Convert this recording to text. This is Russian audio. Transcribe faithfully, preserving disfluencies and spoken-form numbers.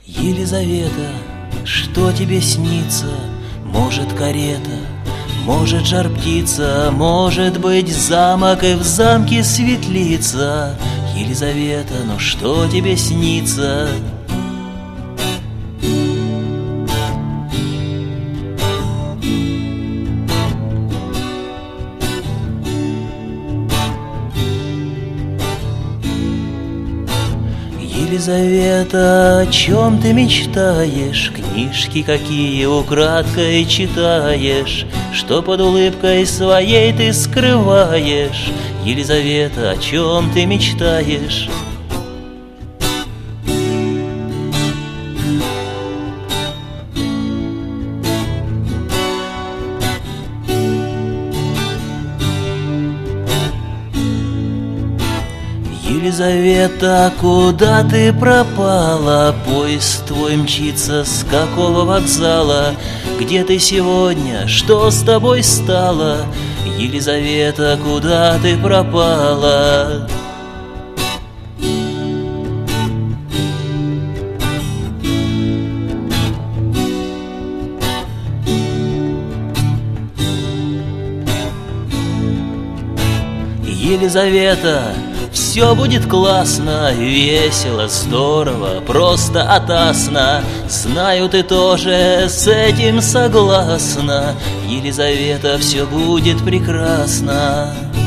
Елизавета, что тебе снится? Может, карета, может, жар-птица, может быть, замок, и в замке светлица. Елизавета, ну что тебе снится? Елизавета, о чем ты мечтаешь? Книжки какие украдкой читаешь? Что под улыбкой своей ты скрываешь? Елизавета, о чем ты мечтаешь? Елизавета, куда ты пропала? Поезд твой мчится с какого вокзала? Где ты сегодня? Что с тобой стало? Елизавета, куда ты пропала? Елизавета, все будет классно, весело, здорово, просто атасно. Знаю, ты тоже с этим согласна. Елизавета, все будет прекрасно.